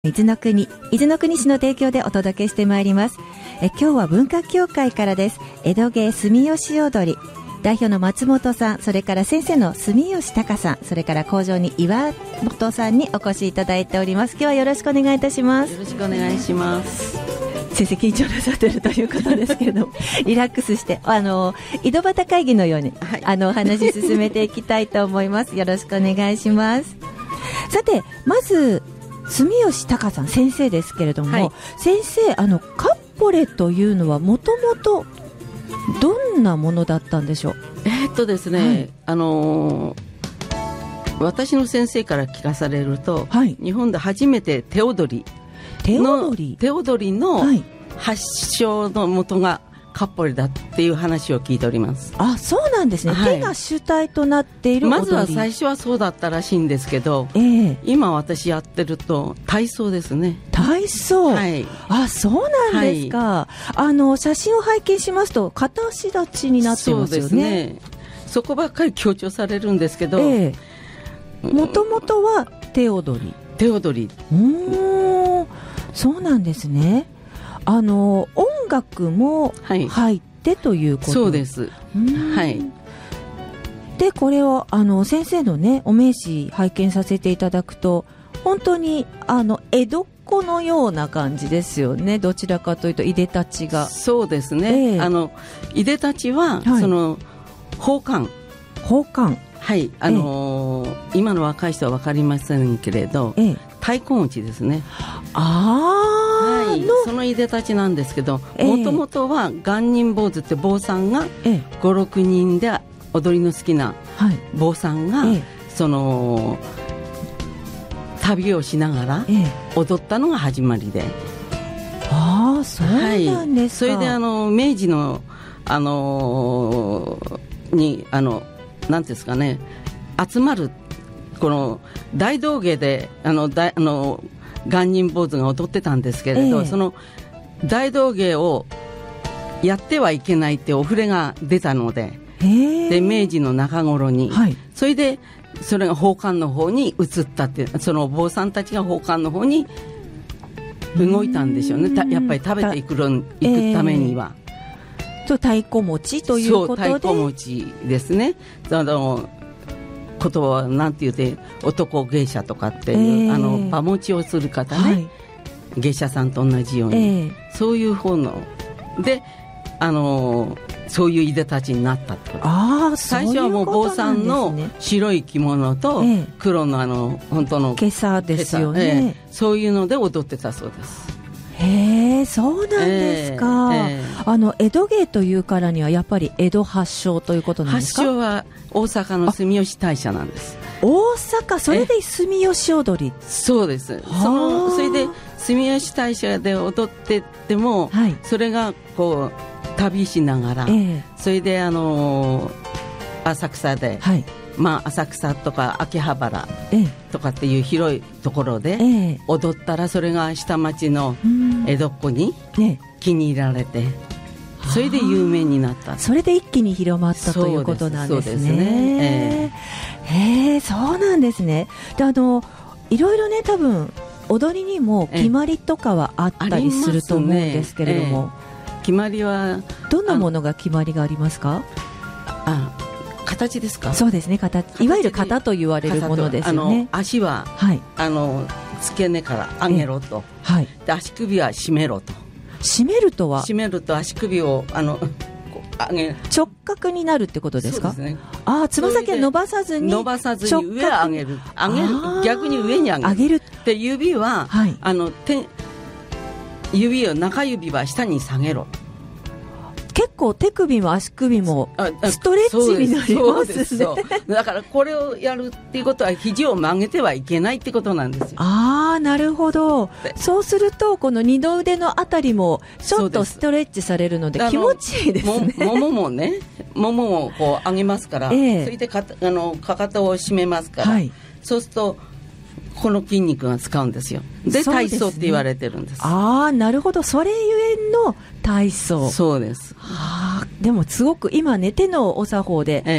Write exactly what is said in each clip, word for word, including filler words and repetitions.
伊豆の国、伊豆の国市の提供でお届けしてまいります。え今日は文化協会からです。江戸芸住吉踊り代表の松本さん、それから先生の住吉隆さん、それから工場に岩本さんにお越しいただいております。今日はよろしくお願いいたします。 よろしくお願いします。 先生緊張なさっているということですけれどもリラックスしてあの井戸端会議のように、はい、あのお話進めていきたいと思います。よろしくお願いします。さて、まず住吉隆さん先生ですけれども、はい、先生、あのカッポレというのはもともとどんなものだったんでしょう。 えー、っとですね、はい、あのー、私の先生から聞かされると、はい、日本で初めて手踊り手踊り手踊りの発祥の元がカッポレだっていう話を聞いております。 あ、そうなんですね、はい、手が主体となっている踊り。 まずは最初はそうだったらしいんですけど、えー、今私やってると体操ですね。 体操、はい、あ、そうなんですか、はい、あの写真を拝見しますと片足立ちになってますよね。そうですね、 そこばっかり強調されるんですけど、 もともとは手踊り手踊りうーん、そうなんですね。あの音楽も入ってということ、はい、 そうです、はい、 でこれをあの先生のねお名刺拝見させていただくと本当にあの江戸っ子のような感じですよね。どちらかというといでたちが。 そうですね、えー、あのいでたちは、はい、その宝冠宝冠はい、あのーえー、今の若い人は分かりませんけれど、えー、太鼓持ちですね。 あ、 はい、そのいでたちなんですけど、もともとは元人坊主って坊さんがご、ろくにんで踊りの好きな坊さんが、ええ、その旅をしながら踊ったのが始まりで、 ああ、そうなんですか。 はい、それであの明治のあのー、にあのなんですかね、集まるこの大道芸であのだあの元人坊主が踊ってたんですけれど、えー、その大道芸をやってはいけないってお触れが出たので、えー、で明治の中頃に、はい、それでそれが宝冠の方に移ったって、その坊さんたちが宝冠の方に動いたんでしょうね。やっぱり食べていく行くためには、 えー、と太鼓持ちということで、 そう太鼓持ちですね。あの言葉はなんて言うて男芸者とかっていう、えー、あの場持ちをする方ね、はい、芸者さんと同じように、えー、そういう方のであのそういういでたちになったってこと。 あ、 最初はもう坊さんの白い着物と黒のあの本当の今朝ですよね、 えー、そういうので踊ってたそうです。 へえ、そうなんですか、えーえー、あの江戸芸というからにはやっぱり江戸発祥ということなんですか。 発祥は大阪の住吉大社なんです。 大阪、それで住吉踊り。 そうです。そのそれで住吉大社で踊ってっても、はい、それがこう旅しながら、えー、それであのー、浅草で、はい、まあ、浅草とか秋葉原とかっていう広いところで踊ったら、それが下町の江戸っ子に気に入られて、それで有名になった。 それで一気に広まったということなんですね。そうですね、えー、へー、そうなんですね。で、あのいろいろね、多分踊りにも決まりとかはあったりすると思うんですけれども、 えー、決まりはどんなものが決まりがありますか。 あ、形ですか。 そうですね、形、いわゆる型と言われるものですよね。 あの足は、はい、あの付け根から上げろと、はい、で足首は締めろと。 締めるとは締めると足首をあの上げ直角になるってことですか。 そうですね。 あ、つま先は伸ばさずに伸ばさずに上上げる上げる逆に上に上げる上げるで、指は、はい、あの手指を中指は下に下げろ。 結構手首も足首もストレッチになりますね。 だからこれをやるっていうことは肘を曲げてはいけないってことなんですよ。 ああ、なるほど。そうするとこの二の腕のあたりもちょっとストレッチされるので気持ちいいですね。 もももね、ももをこう上げますから、えー、それでかあのかかとを締めますから、はい、そうするとこの筋肉が使うんですよ。で、体操って言われてるんです。 ああ、なるほど。それゆえの体操。 そうです。 はあ、でもすごく今ね、手のお作法で、ええ、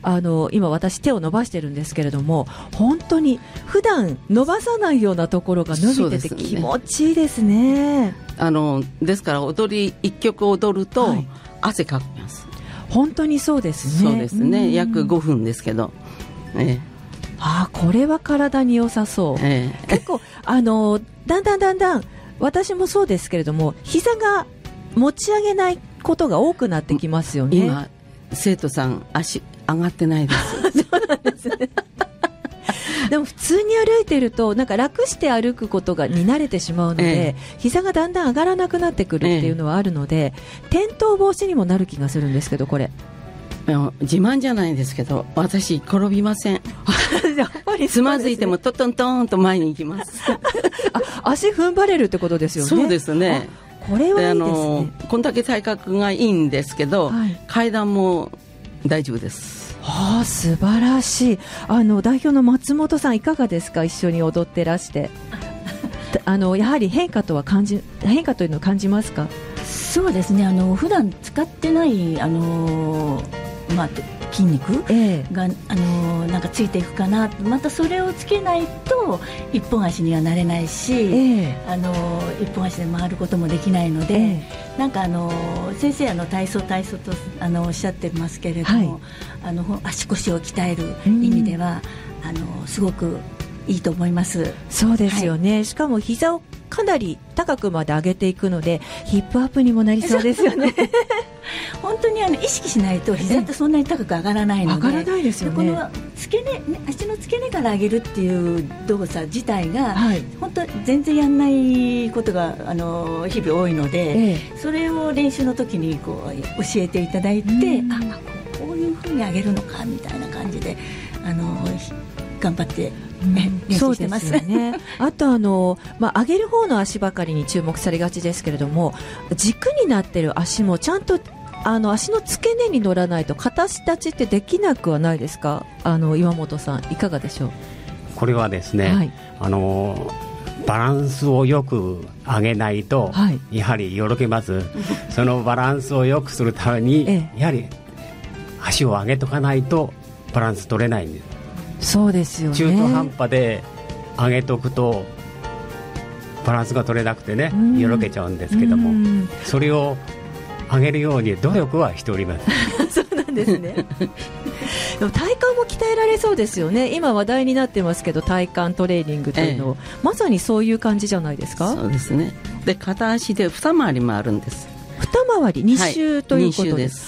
あの今私手を伸ばしてるんですけれども、本当に普段伸ばさないようなところが伸びてて気持ちいいですね。 あのですから踊りいっきょく踊ると汗かきます、はい、 本当にそうですね。 そうですね、約ごふんですけど、ええ、 あこれは体に良さそう、ええ、結構あのだんだんだんだん私もそうですけれども膝が持ち上げないことが多くなってきますよね。 今生徒さん足上がってないですそうなんですねでも普通に歩いてるとなんか楽して歩くことがに慣れてしまうので、ええ、膝がだんだん上がらなくなってくるっていうのはあるので、ええ、転倒防止にもなる気がするんですけど、これ自慢じゃないんですけど私転びませんやっぱりつまずいてもトントントンと前に行きますあ足踏ん張れるってことですよね。 そうですね。 これはいいですね。あのこんだけ体格がいいんですけど、はい、階段も大丈夫です。 はあ、素晴らしい。あの代表の松本さんいかがですか、一緒に踊ってらしてあのやはり変化とは感じ変化というのを感じますか。 そうですね、あの普段使ってないあの、まあ、筋肉が、ええ、あのなんかついていくかな。またそれをつけないと一本足にはなれないし、ええ、あの一本足で回ることもできないので、ええ、なんかあの先生あの体操体操とあのおっしゃってますけれども、はい、あの足腰を鍛える意味では、うん、あのすごくいいと思います。 そうですよね、はい、しかも膝をかなり高くまで上げていくのでヒップアップにもなりそうですよね本当にあの意識しないと膝ってそんなに高く上がらないので、 上がらないですよね。 この付け根、ね、足の付け根から上げるっていう動作自体が、はい、本当全然やんないことがあの日々多いので、ええ、それを練習の時にこう教えていただいて、あこういうふうに上げるのかみたいな感じであの頑張って練習してます。 そうですよね。あとあの、まあ、上げる方の足ばかりに注目されがちですけれども、軸になっている足もちゃんとあの足の付け根に乗らないと形立ちってできなくはないですか。あの岩本さんいかがでしょう。 これはですね、はい、あのバランスをよく上げないと、はい、やはりよろけますそのバランスをよくするために、ええ、やはり足を上げとかないとバランス取れないんです。 そうですよね。 中途半端で上げとくとバランスが取れなくてね、よろけちゃうんですけども、それを上げるように努力はしておりますそうなんですねでも体幹も鍛えられそうですよね。今話題になってますけど体幹トレーニングというのを、ええ、まさにそういう感じじゃないですか。 そうですね。で片足で二回りもあるんです。 二回りに周ということです、 はい、に周です。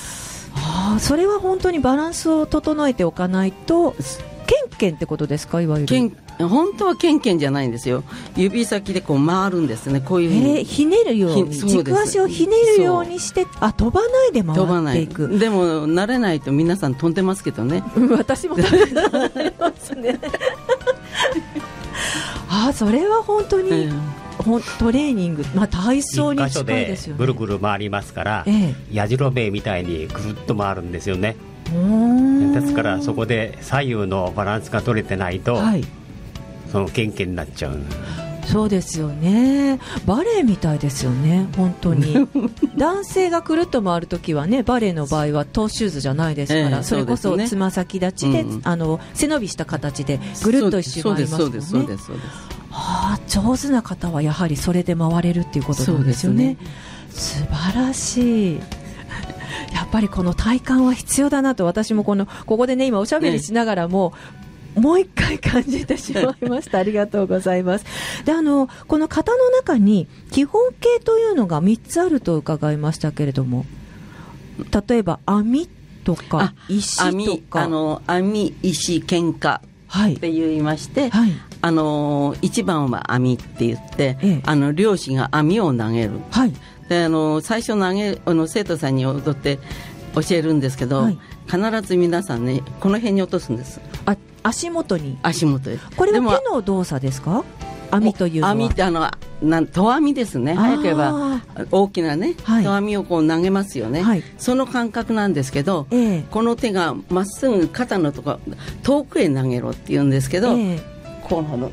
ああ、それは本当にバランスを整えておかないとケンケンってことですか。いわゆるケン本当はケンケンじゃないんですよ。指先でこう回るんですね。こういうふうに、 えー、ひねるように軸足をひねるようにして、あ飛ばないで回っていく。 でも慣れないと皆さん飛んでますけどね私も飛んでますねあそれは本当に、えー、トレーニング、まあ、体操に近いですよね。 ぐるぐる回りますから、えー、やじろべえみたいにぐるっと回るんですよね。ですからそこで左右のバランスが取れてないと、はい、そのケンケンになっちゃう。 そうですよね。バレエみたいですよね本当に男性がくるっと回るときはね、バレエの場合はトーシューズじゃないですから、えー、それこそつま先立ちで、うん、あの背伸びした形でぐるっと一周回りますもんね。 そうですそうです。 はあ、上手な方はやはりそれで回れるっていうことなんですよね。素晴らしい。やっぱりこの体幹は必要だなと私もこのここでね今おしゃべりしながらも、ね、もう一回感じてしまいましたありがとうございます。であのこの型の中に基本形というのがみっつあると伺いましたけれども、例えば網とか石とか網、あの網石喧嘩って言いまして、はいはい、あの一番は網って言って、ええ、あの漁師が網を投げる、はい、であの最初投げあの生徒さんに踊って教えるんですけど、はい、必ず皆さんねこの辺に落とすんです。 あ足元に。 足元で。 これは手の動作ですか。網というのは網ってあのなん戸網ですね。早く言えば大きなね、はい、戸網をこう投げますよね、はい、その感覚なんですけど、ええ、この手がまっすぐ肩のとこ遠くへ投げろって言うんですけど、ええ、こうなの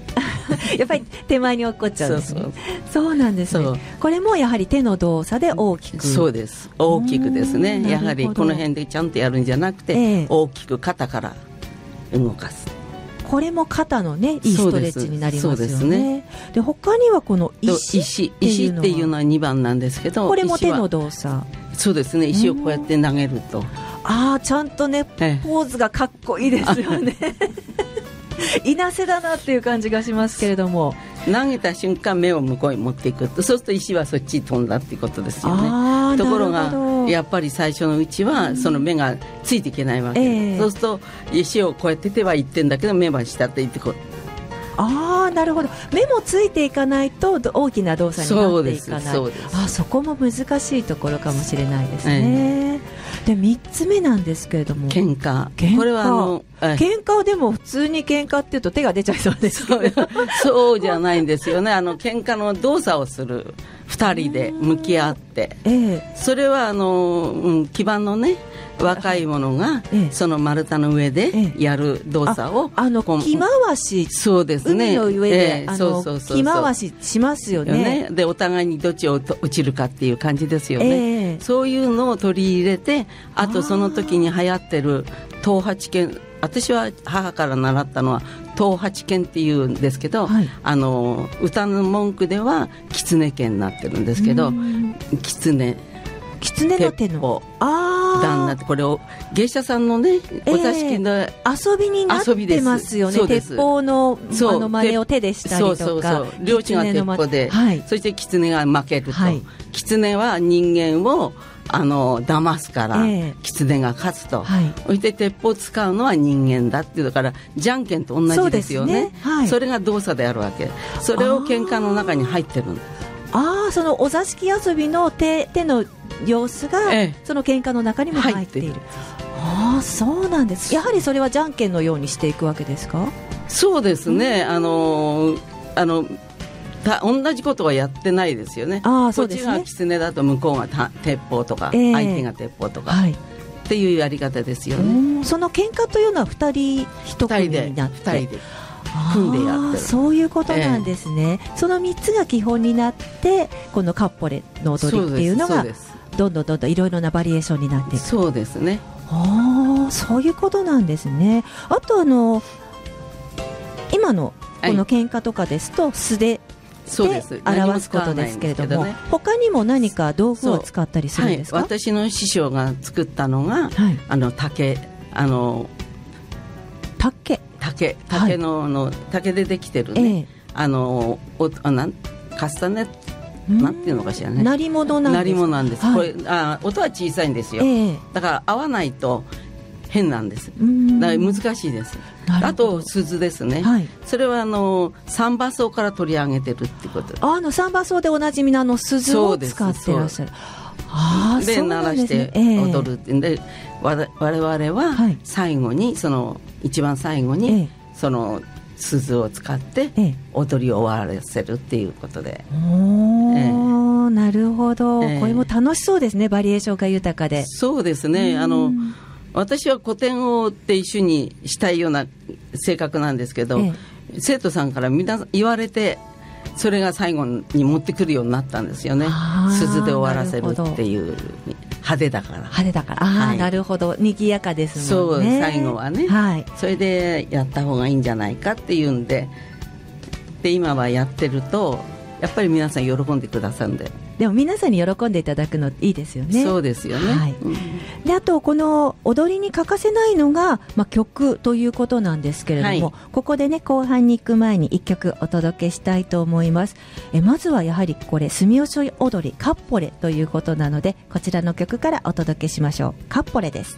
やっぱり手前に落っこっちゃうんですね。そうそうそうなんですね。これもやはり手の動作で大きく。 そうです。大きくですね。やはりこの辺でちゃんとやるんじゃなくて、えー、大きく肩から動かす。 これも肩のね、いいストレッチになりますよね。そうですね。で、他にはこの石石石っていうのはにばんなんですけど、 これも手の動作。 そうですね。石をこうやって投げると、 ああ、ちゃんとね、ポーズがかっこいいですよね。いなせだなっていう感じがしますけれども、 投げた瞬間目を向こうに持っていくと、そうすると石はそっちに飛んだっていうことですよね。ところがやっぱり最初のうちはその目がついていけないわけで、えー、そうすると石をこうやって手は行ってんだけど目は下っていってこう。 ああ、なるほど。目もついていかないと大きな動作になっていかない。そうです、そうです。あ、そこも難しいところかもしれないですね。えー、でみっつめなんですけれども、 喧嘩。 喧嘩。 これはあの、 えー、喧嘩はでも普通に喧嘩っていうと手が出ちゃいそうですけど。 そうじゃないんですよね。あの喧嘩の動作をするふたりで向き合って、えー、それはあの、うん、基盤のね。若い者が、ええ、その丸太の上でやる動作を、 ええ、あ, あの木回し、 そうですね、 海の上で、ええ、あの木回ししますよ ね, よね。 でお互いにどっちを落ちるかっていう感じですよね、ええ、そういうのを取り入れて、あとその時に流行ってる東八拳、私は母から習ったのは東八拳っていうんですけど、はい、あの歌の文句では狐拳になってるんですけど、狐狐の手のあ旦那って、これを芸者さんのね、お座敷の、 えー、遊びになってますよね。鉄砲のあの真似を手でしたりとか、そうそうそう、 両手が鉄砲で、はい、そして狐が負けると、はい、狐は人間をあの騙すから、えー、狐が勝つと、はい、そして鉄砲を使うのは人間だっていう、だからじゃんけんと同じですよ ね, そ, ね、はい、それが動作であるわけ。それを喧嘩の中に入ってるんです。 ああ、そのお座敷遊びの 手, 手の様子が、ええ、その喧嘩の中にも入っている。ああ、そうなんです。やはりそれはじゃんけんのようにしていくわけですか？ そうですね、あのあのた同じことはやってないですよね。あ、そうですね、こっちが狐だと向こうがた鉄砲とか、えー、相手が鉄砲とか、はい、っていうやり方ですよね。 その喧嘩というのはふたりひと組になってふたりで組んでやってる。 そういうことなんですね、えー、そのみっつが基本になってこのカッポレの踊りっていうのがどんどんどんどんいろいろなバリエーションになっていく。 そうですね。 あ、そういうことなんですね。あとあの今のこの喧嘩とかですと素手で表すことですけれども、ね、他にも何か道具を使ったりするんですか？ はい、私の師匠が作ったのが、はい、あの竹あの竹竹竹の、はい、の竹でできてるね、えー、あのおあなんカスタネットなんていうのかしらね。 鳴り物なんです。 鳴り物なんです、はい、これあ音は小さいんですよ、えー、だから合わないと変なんです。だから難しいです。あと鈴ですね、はい、それはあの三馬奏から取り上げてるってこと。 あの三馬奏でおなじみのあの鈴を使ってらっしゃる。あで、鳴らして踊るってんで、えー、我々は最後にその一番最後に、えー、その鈴を使って踊りを終わらせるっていうことで、えー、えー、なるほど、えー、これも楽しそうですね。バリエーションが豊かで。 そうですね。あの私は古典をって一緒にしたいような性格なんですけど、ええ、生徒さんからみんな言われてそれが最後に持ってくるようになったんですよね。鈴で終わらせるっていう派手だから派手だからあ、はい、なるほど。賑やかですもんね。 そう最後はね、はい、それでやった方がいいんじゃないかっていうんで、で今はやってるとやっぱり皆さん喜んでくださるんで。 でも皆さんに喜んでいただくのいいですよね。 そうですよね、はい、うん、 であとこの踊りに欠かせないのが、まあ、曲ということなんですけれども、はい、ここでね後半に行く前にいっきょくお届けしたいと思います。えまずはやはりこれ住吉踊りカッポレということなので、こちらの曲からお届けしましょう。カッポレです。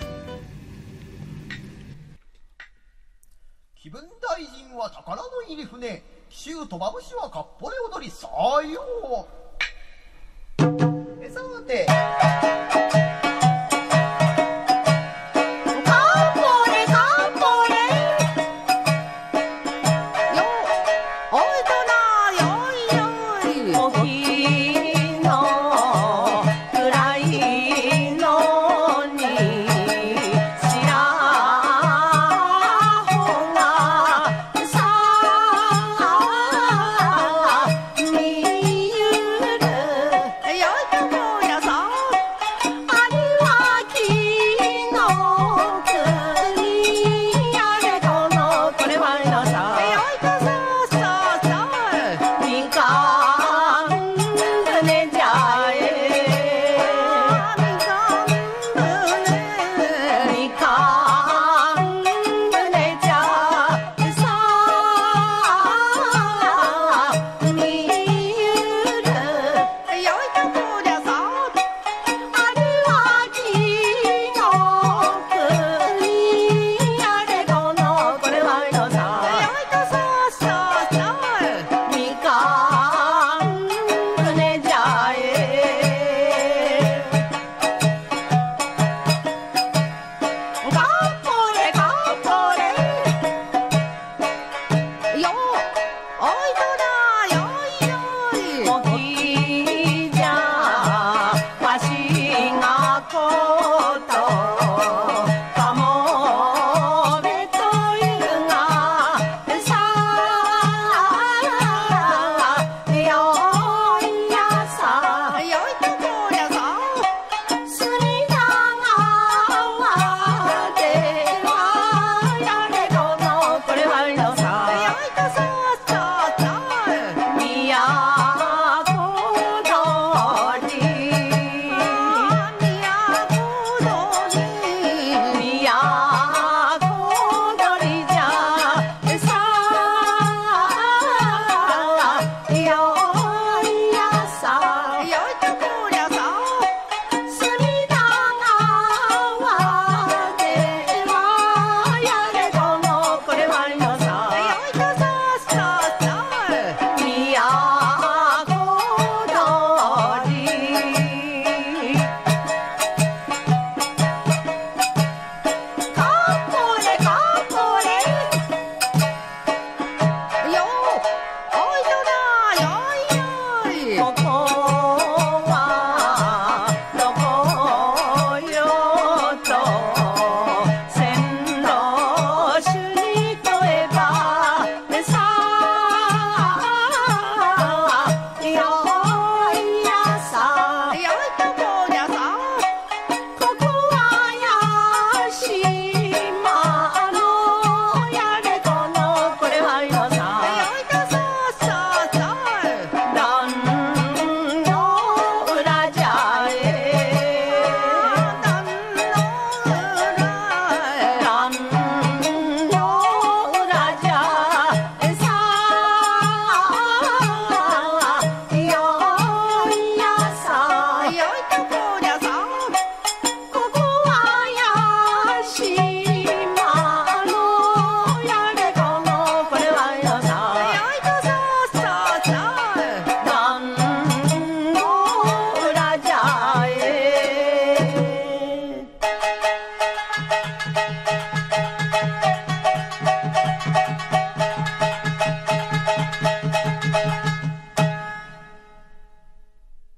気分大臣は宝の入り船、紀州鳥羽節はカッポレ踊り、さ